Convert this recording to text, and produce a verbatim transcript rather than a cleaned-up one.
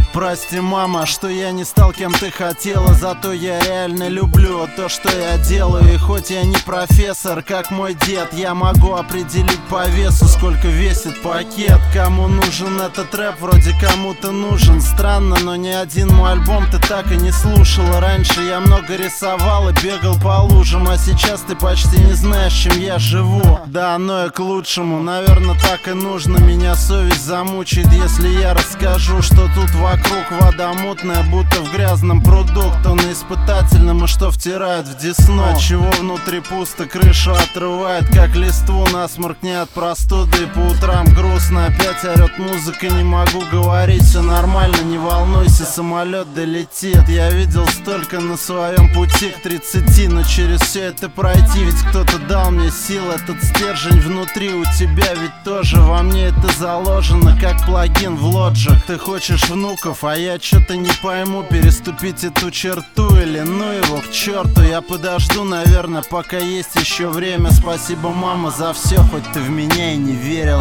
Прости, мама, что я не стал кем ты хотела, зато я реально люблю то, что я делаю. И хоть я не профессор, как мой дед, я могу определить по весу, сколько весит пакет. Кому нужен этот рэп, вроде кому-то нужен. Странно, но ни один мой альбом ты так и не слушала. Раньше я много рисовал и бегал по лужам, а сейчас ты почти не знаешь, чем я живу. Да оно и к лучшему, наверное, так и нужно. Меня совесть замучает, если я расскажу, что тут вокруг вода мутная, будто в грязном пруду. Кто на испытательном и что втирает в десну. Отчего внутри пусто, крышу отрывает, как листву. Насморк не от простуды, и по утрам грустно. Опять орет музыка, не могу говорить. Все нормально, не волнуйся, самолет долетит. Я видел столько на своем пути к тридцати, но через все это пройти, ведь кто-то дал мне сил. Этот стержень внутри у тебя ведь тоже во мне это заложено, как плагин в Logic. Ты хочешь внуков, а я что-то не пойму, переступить эту черту или ну его к черту. Я подожду, наверное, пока есть еще время. Спасибо, мама, за все, хоть ты в меня и не верила.